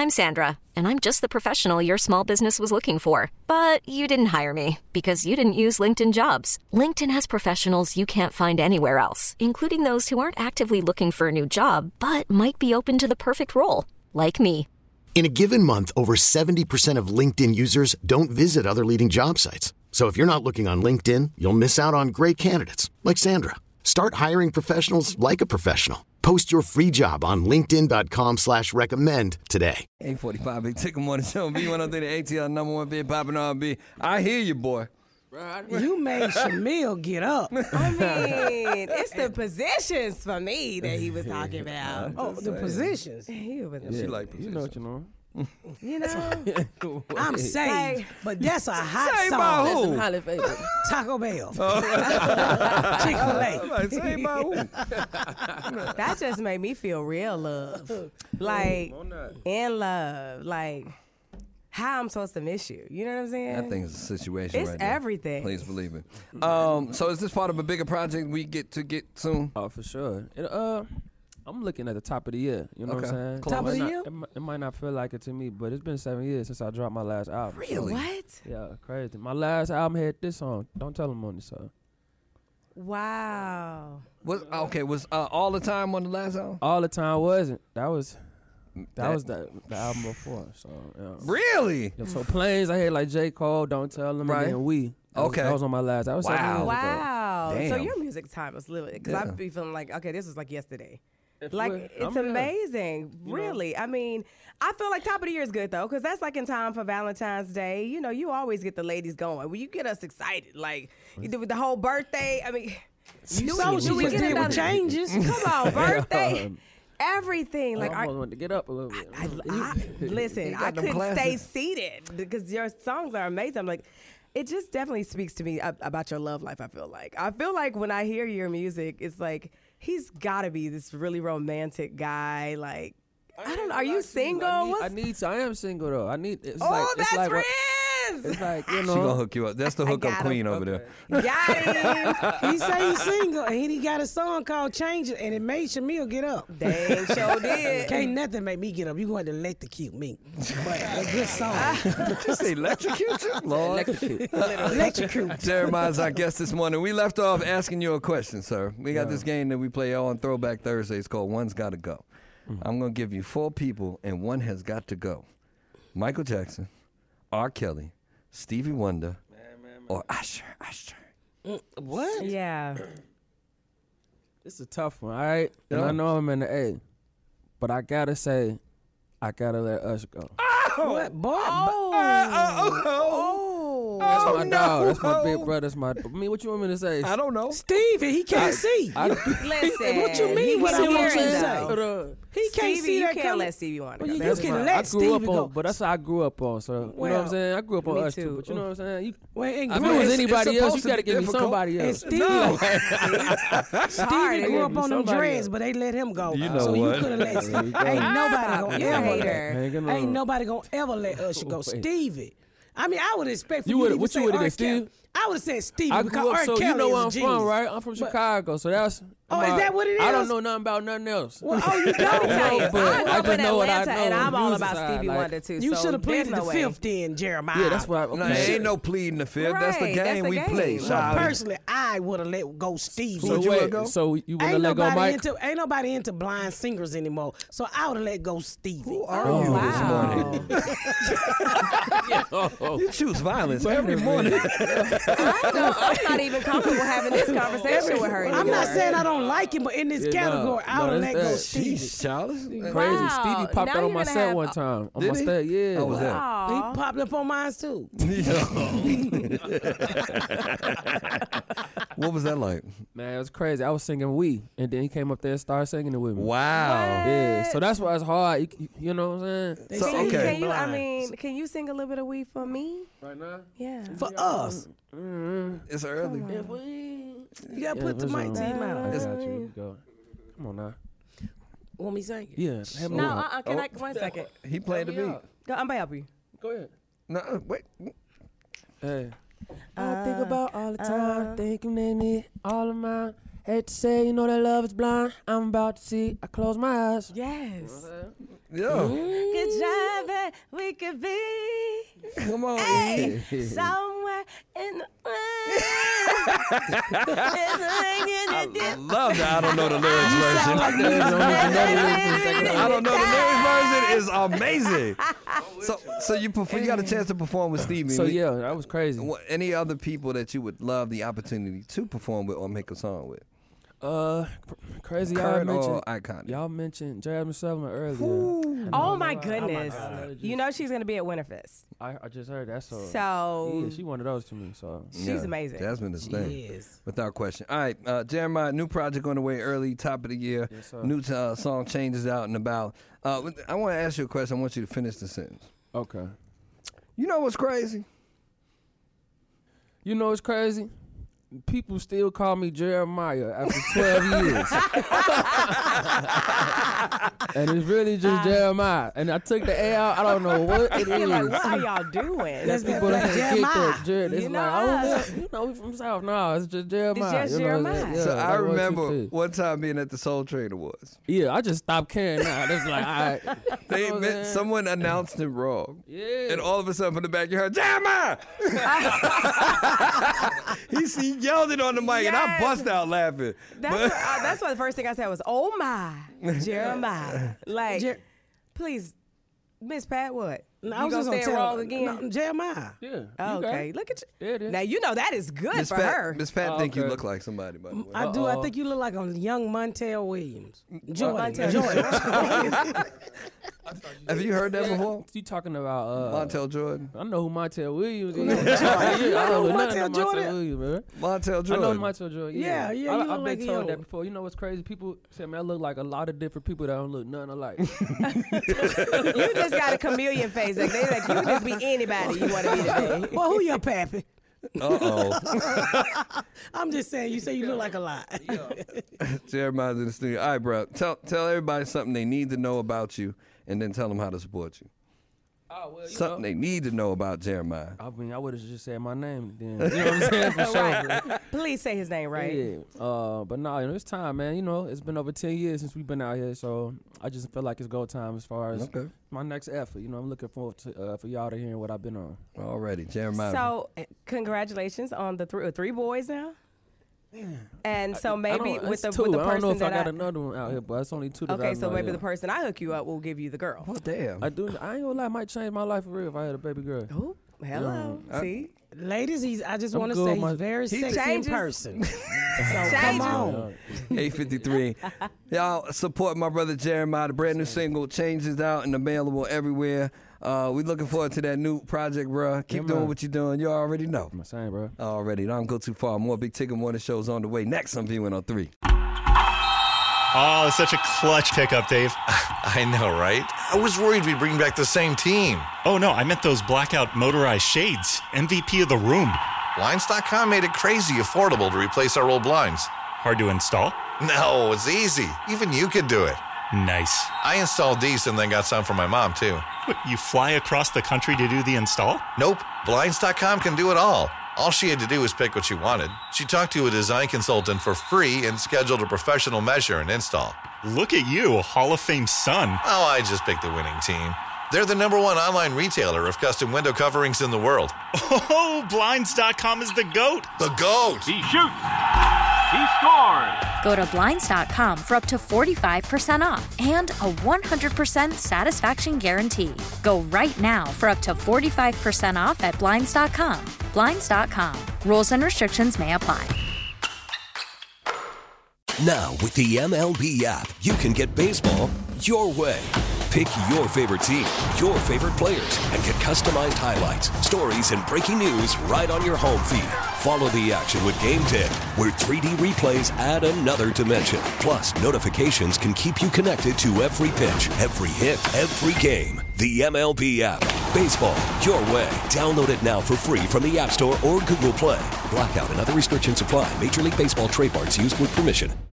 I'm Sandra, and I'm just the professional your small business was looking for. But you didn't hire me because you didn't use LinkedIn Jobs. LinkedIn has professionals you can't find anywhere else, including those who aren't actively looking for a new job, but might be open to the perfect role, like me. In a given month, over 70% of LinkedIn users don't visit other leading job sites. So if you're not looking on LinkedIn, you'll miss out on great candidates like Sandra. Start hiring professionals like a professional. Post your free job on linkedin.com/recommend today. 845 Big Ticket Morning Show. B103 the ATL number one big poppin' R&B. I hear you, boy. You made Shamil get up. I mean, it's the positions for me that he was talking about. Oh, the positions. He was, She like positions. You know what you know. you know, I'm saved, but that's a hot Saved song. by who? Some Holly favorite. Taco Bell. I'm Chick-fil-A. like, say about who? that just made me feel real love, like in love, like how I'm supposed to miss you. You know what I'm saying? That thing is a situation It's right there. everything. Please believe it. So is this part of a bigger project we get soon? Oh, for sure. I'm looking at the top of the year. You know what I'm saying? Close. Top of the It year? it might not feel like it to me, but it's been 7 years since I dropped my last album. Really? What? Yeah, crazy. My last album had this song. Don't tell them on this song. Wow. Was All the Time on the last album? All the time wasn't. That was the album before. So yeah. Really? Yeah, so Planes, I had like J. Cole, Don't Tell Them, Right. and then We. Okay. That was on my last. That was 7 years ago. Wow. So Damn. your music time was little, because Yeah. I'd be feeling like, okay, this was like yesterday. It's Like, what- it's I'm amazing. Really. I mean, I feel like top of the year is good, though, because that's like in time for Valentine's Day. You know, you always get the ladies going. Well, you get us excited. Like, you do with the whole birthday. I mean, You saw she we just get did another- with changes. Come on, birthday. Everything. Like, I almost wanted to get up a little bit. listen, You I got them couldn't stay glasses. seated because your songs are amazing. I'm like, it just definitely speaks to me about your love life. I feel like when I hear your music, it's like he's got to be this really romantic guy. Like, I don't know. Are you single? I am single though. It's that's like friends. It's like, you She know. gonna hook you up. That's the hookup got him. queen over there. Got him. He say he's single, and he got a song called Changes, and it made Shamil get up. Dang, sure did. Can't nothing make me get up. You going to electrocute me. But a good song. Did you say electrocute you? Lord. Electrocute. Jeremiah's our guest this morning. We left off asking you a question, sir. We got this game that we play on Throwback Thursdays called One's Gotta Go. I'm going to give you 4 people, and one has got to go. Michael Jackson, R. Kelly, Stevie Wonder, or Usher. What? Yeah. It's a tough one, all right? And I know I'm in the A, but I gotta say, I gotta let Usher go. What, boy? That's my dog. That's my big brother. That's what you want me to say? I don't know. Stevie, he can't see. Listen. What you mean? He What was I want you to hearing, say? though. He can't Stevie, see you that can't coming. let Stevie Wonder Well, go. you That's can fine. let I grew up Stevie go. on, but that's how I grew up on. So you know what I'm Well, saying? I grew up on me Usher too. too. But you know what I'm saying? Well, and If it Grant- was it's anybody else, supposed you to gotta be give me difficult. somebody And else. Stevie, Hard. Stevie grew up me on them somebody dreads, else. but they let him go. You know so what? you could have let There you go. Ain't nobody gonna You're a ever hater. let. Ain't nobody gonna ever let Usher go. Wait. Stevie. I mean, I would expect for You you would- to what say you would've R. did, Kelly. Steve? I would have said Stevie I because grew up, R. so Kelly you know where I'm is a from, genius. right? I'm from Chicago, so that's. Oh, is that what it I is? don't know nothing about nothing else. Well, oh, you Let me don't tell you, know. but I grew I up just in know what I Atlanta, know and on I'm the all music about side, Stevie like- Wonder too. You so should have pleaded there's the no fifth way. then, Jeremiah. Yeah, that's why. No, ain't no pleading the fifth. That's the Right, that's game the we game. play. Well, Shawty. Personally, I would have let go Stevie. So you wait, would go? so you wanna Ain't let go, nobody Mike? nobody into blind singers anymore. So I would have let go Stevie. Who are Oh, you Wow. this morning? You choose violence every morning. I'm not even comfortable having this conversation with her anymore. I'm not saying I don't like him, but in this Yeah, category, I would have let go that's Stevie. She's childish. Crazy. Wow. Stevie popped Now out on you're my gonna set have- one time. On Did my he? set, yeah. How was that? Aw. He popped up on mine too. What was that like? Man, it was crazy. I was singing We, and then he came up there and started singing it with me. Wow. Yeah, so that's why it's hard. You know what I'm saying? They So, say okay. Can you? I blind. mean, can you sing a little bit of "We" for me? Right now? Yeah. For us, It's early. you gotta put the mic to your mouth. I got you. Go. Come on now. Want me sing it? Yeah. Have me No, on. can I? 1 second. He played the beat. Go, I'm gonna help you. Go ahead. No, wait. Hey. I think about all the time, thinking they need all of mine. Hate to say, you know that love is blind. I'm about to see. I close my eyes. Yes. Yeah. Good job, we could be. Come on. Hey, somewhere in the I love that. I don't know the lyrics version. I don't know the lyrics version. Is amazing. So you got a chance to perform with Stevie. So yeah, that was crazy. Any other people that you would love the opportunity to perform with or make a song with? Crazy. Current or iconic? Y'all mentioned Jasmine Sullivan earlier. Oh my goodness! You know she's gonna be at Winterfest. I just heard that. So So she one of those to me. So she's amazing. Jasmine is thing. Yes. Without question. All right, Jeremiah, new project on the way early, top of the year. Yes, sir. New song changes out and about. I want to ask you a question. I want you to finish the sentence. okay. You know what's crazy? You know what's crazy? People still call me Jeremiah after 12 years. And it's really just Jeremiah. And I took the A out. I don't know what it You're like, is. what are y'all doing? That's people that get that. It's You know like, us. we from South. No, it's just Jeremiah. It's just You know, Jeremiah. yeah, So like I what you remember think. one time being at the Soul Train Awards. Yeah, I just stopped caring now. That's like, all right. They You know what I'm saying? someone announced it wrong. Yeah. And all of a sudden from the back you heard, Jeremiah! he yelled it on the mic and I Yes. bust out laughing. That's why the first thing I said was, "Oh my, Jeremiah!" Like, please, Miss Pat, what? No, You was gonna just say it tell wrong her. again? No, Jeremiah. Yeah. you Oh, got okay, it. look at you. Yeah, it is. Now you know that is good Miss for Pat, her. Miss Pat think you okay. look like somebody, by the way. I do. I think you look like a young Montel Williams. Jordan. Montel Jordan. Have you heard that before? You talking about Montel Jordan? I know who Montel Williams is. I know nothing Montel about Jordan. Montel Williams, man. Montel I Jordan. know Montel Jordan. Yeah, you I've look been like told him. that before. You know what's crazy? People say, man, I look like a lot of different people that don't look nothing alike. You just got a chameleon face. Like, they like you can just be anybody you want to be today. Well, who your pappy? Uh-oh. I'm just saying. You say you look like a lot. Jeremiah's in the studio. All right, bro. Tell everybody something they need to know about you, and then tell them how to support you. Oh, well, Something they need to know about Jeremiah. I mean, I would have just said my name then. You know what I'm saying? For sure. Right. Please say his name right. Yeah. But no, it's time, man. You know, it's been over 10 years since we've been out here, so I just feel like it's go time as far as my next effort. You know, I'm looking forward to for y'all to hear what I've been on. Already, Jeremiah. So, congratulations on the three boys now. And so maybe with the two. person I don't know if that I got another one out here, but it's only two that I okay, so know, maybe yeah. the person I hook you up will give you the girl. Oh, damn. I ain't gonna lie, it might change my life for real if I had a baby girl. Oh, hello. See, Ladies, I just I'm want to good say with my- he's very He sexy in changes. person. So Changes. come on. 853. Y'all support my brother Jeremiah. The brand new single changes out and available everywhere. We looking forward to that new project, bro. Keep Yeah, doing man. what you're doing. You already know. I'm saying, bro. Already. Don't go too far. More Big Ticket Morning shows on the way. Next on V103. Oh, such a clutch pickup, Dave. I know, right? I was worried we'd bring back the same team. Oh, no, I meant those blackout motorized shades. MVP of the room. Blinds.com made it crazy affordable to replace our old blinds. Hard to install? No, it's easy. Even you could do it. Nice. I installed these and then got some for my mom, too. What, you fly across the country to do the install? Nope. Blinds.com can do it all. All she had to do was pick what she wanted. She talked to a design consultant for free and scheduled a professional measure and install. Look at you, a Hall of Fame son. Oh, I just picked the winning team. They're the #1 online retailer of custom window coverings in the world. Oh, Blinds.com is the GOAT. The GOAT! He shoots. He scores. Go to Blinds.com for up to 45% off and a 100% satisfaction guarantee. Go right now for up to 45% off at Blinds.com. Blinds.com. Rules and restrictions may apply. Now, with the MLB app, you can get baseball your way. Pick your favorite team, your favorite players, and get customized highlights, stories, and breaking news right on your home feed. Follow the action with Game 10, where 3D replays add another dimension. Plus, notifications can keep you connected to every pitch, every hit, every game. The MLB app. Baseball your way. Download it now for free from the App Store or Google Play. Blackout and other restrictions apply. Major League Baseball trademarks used with permission.